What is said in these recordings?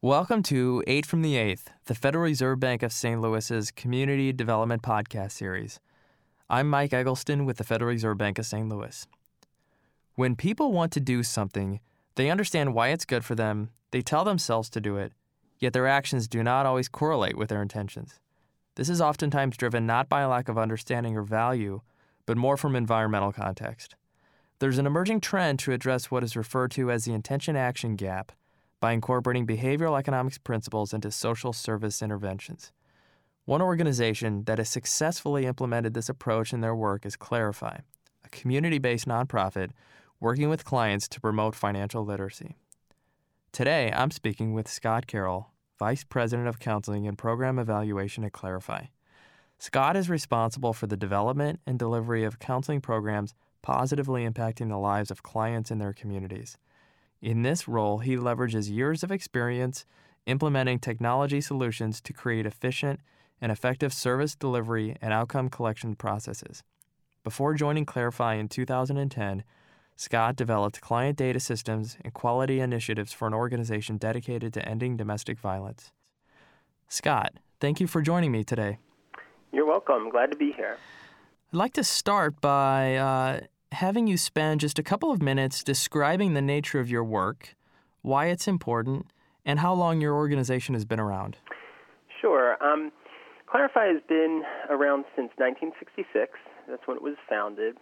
Welcome to 8 from the 8th, the Federal Reserve Bank of St. Louis's Community Development Podcast Series. I'm Mike Eggleston with the Federal Reserve Bank of St. Louis. When people want to do something, they understand why it's good for them, they tell themselves to do it, yet their actions do not always correlate with their intentions. This is oftentimes driven not by a lack of understanding or value, but more from environmental context. There's an emerging trend to address what is referred to as the intention-action gap by incorporating behavioral economics principles into social service interventions. One organization that has successfully implemented this approach in their work is Clarify, a community-based nonprofit working with clients to promote financial literacy. Today, I'm speaking with Scott Carroll, Vice President of Counseling and Program Evaluation at Clarify. Scott is responsible for the development and delivery of counseling programs positively impacting the lives of clients in their communities. In this role, he leverages years of experience implementing technology solutions to create efficient and effective service delivery and outcome collection processes. Before joining Clarify in 2010, Scott developed client data systems and quality initiatives for an organization dedicated to ending domestic violence. Scott, thank you for joining me today. You're welcome. Glad to be here. I'd like to start by having you spend just a couple of minutes describing the nature of your work, why it's important, and how long your organization has been around. Sure. Clarify has been around since 1966. That's when it was founded.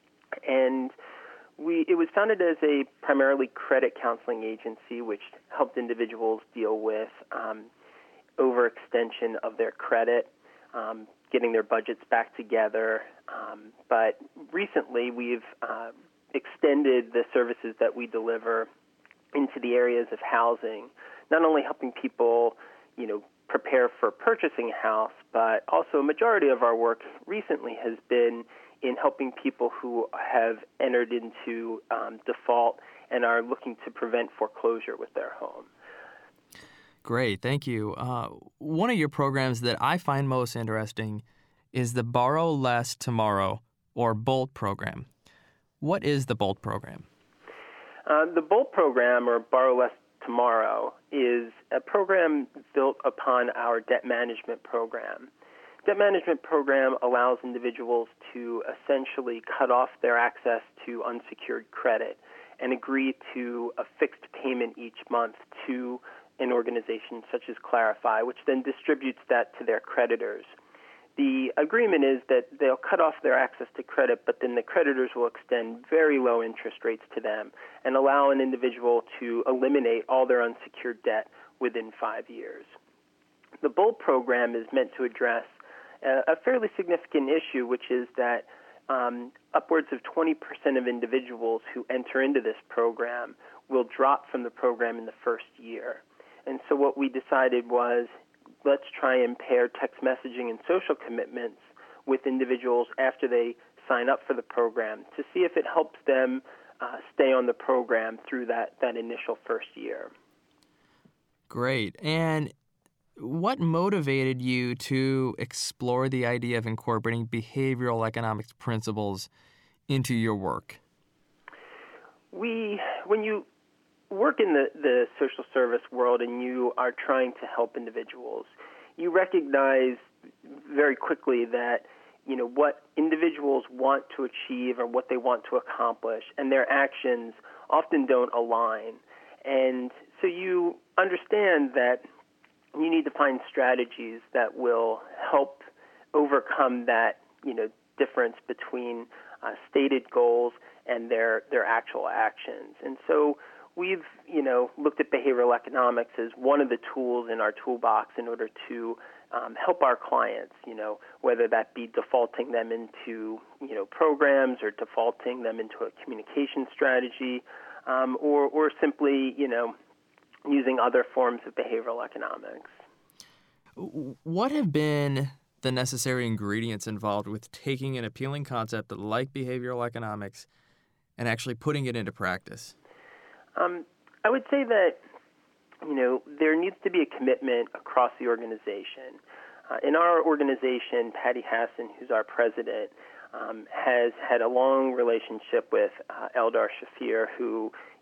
And it was founded as a primarily credit counseling agency, which helped individuals deal with overextension of their credit, getting their budgets back together. But recently, we've extended the services that we deliver into the areas of housing, not only helping people, prepare for purchasing a house, but also a majority of our work recently has been in helping people who have entered into default and are looking to prevent foreclosure with their home. Great, thank you. One of your programs that I find most interesting is the Borrow Less Tomorrow, or BOLT program. What is the BOLT program? The BOLT program, or Borrow Less Tomorrow, is a program built upon our debt management program. Debt management program allows individuals to essentially cut off their access to unsecured credit and agree to a fixed payment each month to an organization such as Clarify, which then distributes that to their creditors. The agreement is that they'll cut off their access to credit, but then the creditors will extend very low interest rates to them and allow an individual to eliminate all their unsecured debt within 5 years. The BOLT program is meant to address a fairly significant issue, which is that upwards of 20% of individuals who enter into this program will drop from the program in the first year. And so what we decided was, let's try and pair text messaging and social commitments with individuals after they sign up for the program to see if it helps them stay on the program through that initial first year. Great. And what motivated you to explore the idea of incorporating behavioral economics principles into your work? When you work in the social service world and you are trying to help individuals, you recognize very quickly that what individuals want to achieve or what they want to accomplish and their actions often don't align. And so you understand that you need to find strategies that will help overcome that difference between stated goals and their actual actions. And so we've, looked at behavioral economics as one of the tools in our toolbox in order to help our clients, whether that be defaulting them into, programs or defaulting them into a communication strategy, or simply, using other forms of behavioral economics. What have been the necessary ingredients involved with taking an appealing concept like behavioral economics and actually putting it into practice? I would say that, there needs to be a commitment across the organization. In our organization, Patty Hassan, who's our president, has had a long relationship with Eldar Shafir, who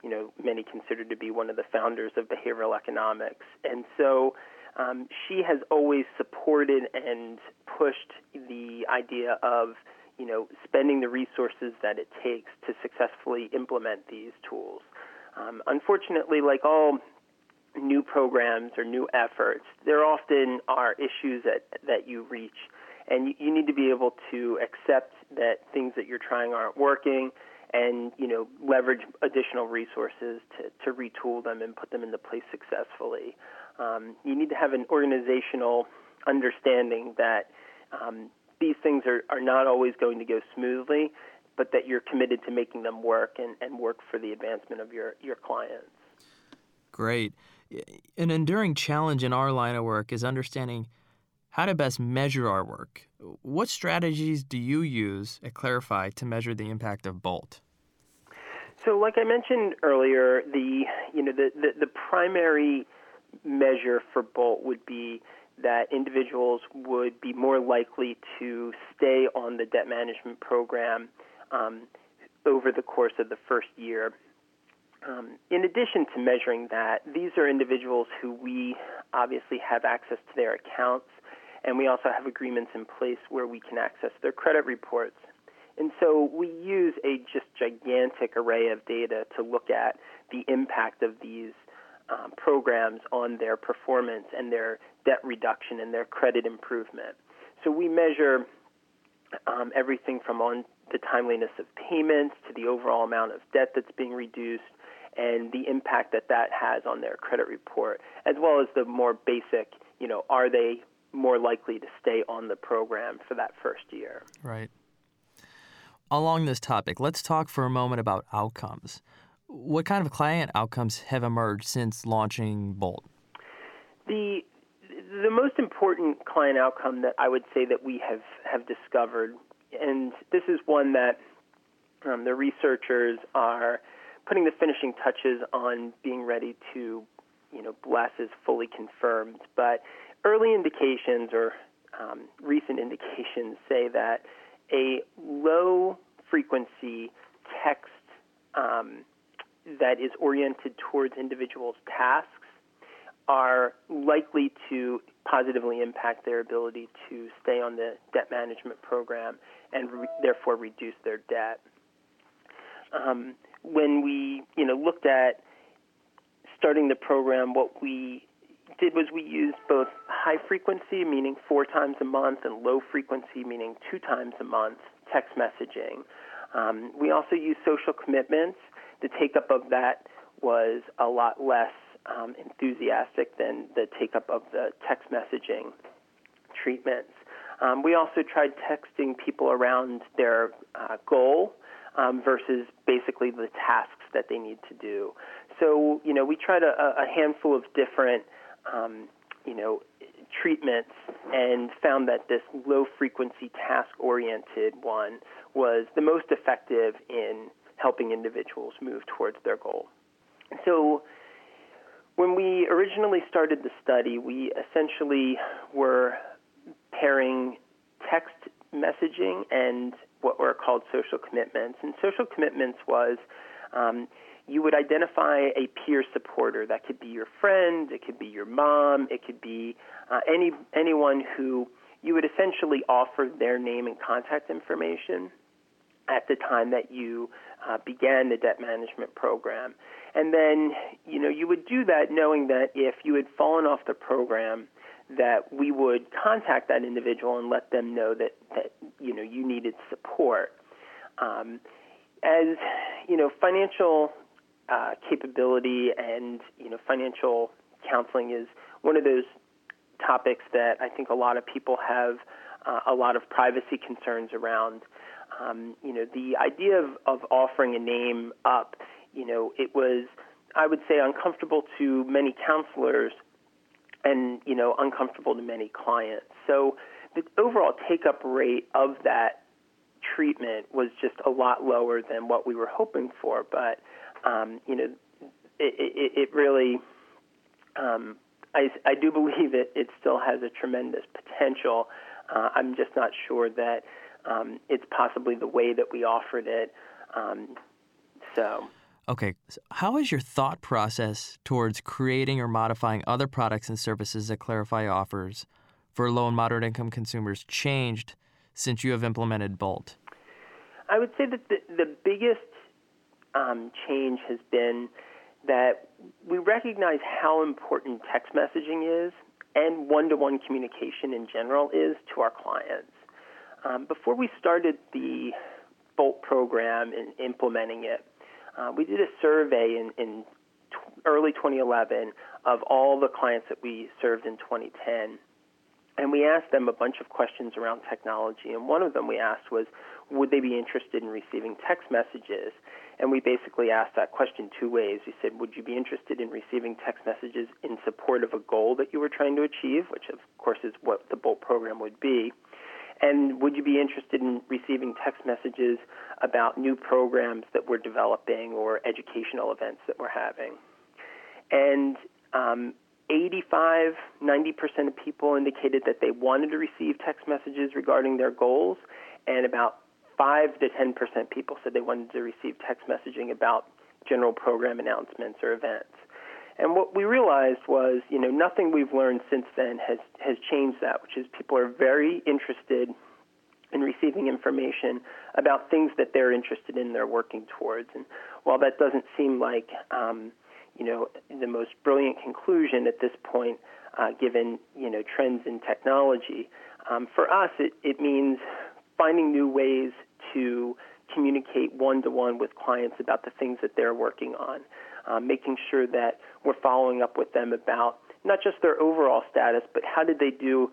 many consider to be one of the founders of behavioral economics. And so she has always supported and pushed the idea of, spending the resources that it takes to successfully implement these tools. Unfortunately, like all new programs or new efforts, there often are issues that you reach, and you need to be able to accept that things that you're trying aren't working, and leverage additional resources to retool them and put them into place successfully. You need to have an organizational understanding that these things are not always going to go smoothly, but that you're committed to making them work and work for the advancement of your clients. Great. An enduring challenge in our line of work is understanding how to best measure our work. What strategies do you use at Clarify to measure the impact of BOLT? So, like I mentioned earlier, the primary measure for BOLT would be that individuals would be more likely to stay on the debt management program over the course of the first year. In addition to measuring that, these are individuals who we obviously have access to their accounts, and we also have agreements in place where we can access their credit reports. And so we use a just gigantic array of data to look at the impact of these programs on their performance and their debt reduction and their credit improvement. So we measure everything from on the timeliness of payments to the overall amount of debt that's being reduced and the impact that has on their credit report, as well as the more basic, are they more likely to stay on the program for that first year? Right. Along this topic, let's talk for a moment about outcomes. What kind of client outcomes have emerged since launching BOLT? The most important client outcome that I would say that we have discovered, and this is one that the researchers are putting the finishing touches on being ready to, bless as fully confirmed. But early indications or recent indications say that a low-frequency text that is oriented towards individuals' tasks are likely to positively impact their ability to stay on the debt management program and therefore reduce their debt. When we, looked at starting the program, what we did was we used both high frequency, meaning 4 times a month, and low frequency, meaning 2 times a month, text messaging. We also used social commitments. The take-up of that was a lot less enthusiastic than the take-up of the text messaging treatments. We also tried texting people around their goal versus basically the tasks that they need to do. So, we tried a handful of different, treatments and found that this low-frequency, task-oriented one was the most effective in helping individuals move towards their goal. So when we originally started the study, we essentially were pairing text messaging and what were called social commitments. And social commitments was you would identify a peer supporter. That could be your friend, it could be your mom, it could be anyone who you would essentially offer their name and contact information at the time that you began the debt management program. And then, you would do that knowing that if you had fallen off the program, that we would contact that individual and let them know that you needed support. As financial capability and financial counseling is one of those topics that I think a lot of people have a lot of privacy concerns around. The idea of offering a name up, it was, I would say, uncomfortable to many counselors and, uncomfortable to many clients. So the overall take-up rate of that treatment was just a lot lower than what we were hoping for. But, it really, I do believe it still has a tremendous potential. I'm just not sure that it's possibly the way that we offered it. Okay, so how has your thought process towards creating or modifying other products and services that Clarify offers for low and moderate income consumers changed since you have implemented Bolt? I would say that the biggest change has been that we recognize how important text messaging is and one-to-one communication in general is to our clients. Before we started the Bolt program and implementing it, we did a survey in early 2011 of all the clients that we served in 2010. And we asked them a bunch of questions around technology. And one of them we asked was, would they be interested in receiving text messages? And we basically asked that question two ways. We said, would you be interested in receiving text messages in support of a goal that you were trying to achieve, which of course is what the Bolt program would be? And would you be interested in receiving text messages about new programs that we're developing or educational events that we're having? And 85, 90% of people indicated that they wanted to receive text messages regarding their goals, and about 5 to 10% people said they wanted to receive text messaging about general program announcements or events. And what we realized was, nothing we've learned since then has changed that, which is people are very interested in receiving information about things that they're interested in, they're working towards. And while that doesn't seem like the most brilliant conclusion at this point, given trends in technology, for us it means finding new ways to communicate one-to-one with clients about the things that they're working on, making sure that we're following up with them about not just their overall status, but how did they do,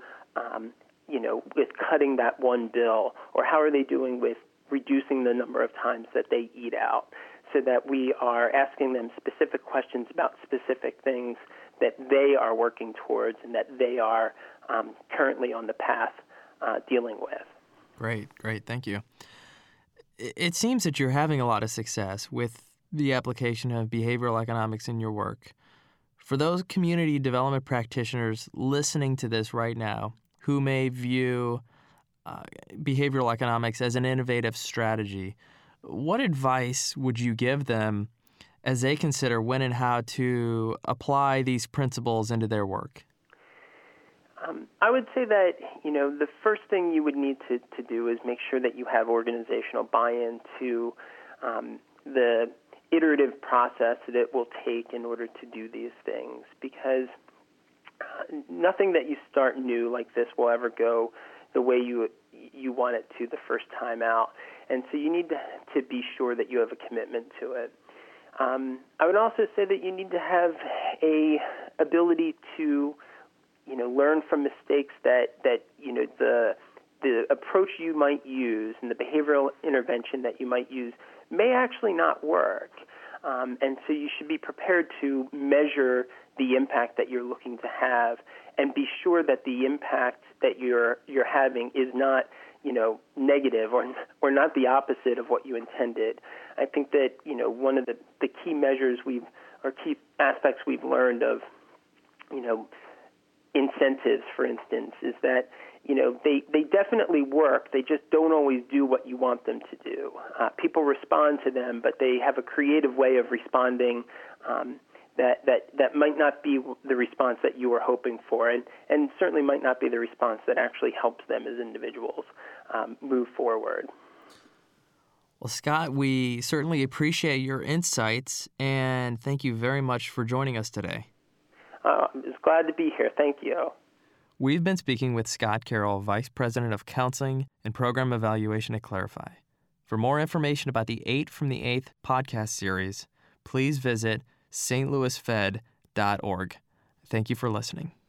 with cutting that one bill, or how are they doing with reducing the number of times that they eat out, so that we are asking them specific questions about specific things that they are working towards and that they are currently on the path dealing with. Great. Thank you. It seems that you're having a lot of success with the application of behavioral economics in your work. For those community development practitioners listening to this right now who may view behavioral economics as an innovative strategy, what advice would you give them as they consider when and how to apply these principles into their work? I would say that, the first thing you would need to do is make sure that you have organizational buy-in to the iterative process that it will take in order to do these things, because nothing that you start new like this will ever go the way you want it to the first time out. And so you need to be sure that you have a commitment to it. I would also say that you need to have a ability to learn from mistakes that the approach you might use and the behavioral intervention that you might use may actually not work. And so you should be prepared to measure the impact that you're looking to have, and be sure that the impact that you're having is not negative or not the opposite of what you intended. I think that one of the key measures key aspects we've learned of incentives, for instance, is that they definitely work. They just don't always do what you want them to do. People respond to them, but they have a creative way of responding that might not be the response that you were hoping for, and certainly might not be the response that actually helps them as individuals move forward. Well, Scott, we certainly appreciate your insights, and thank you very much for joining us today. I'm just glad to be here. Thank you. We've been speaking with Scott Carroll, Vice President of Counseling and Program Evaluation at Clarify. For more information about the 8 from the 8th podcast series, please visit stlouisfed.org. Thank you for listening.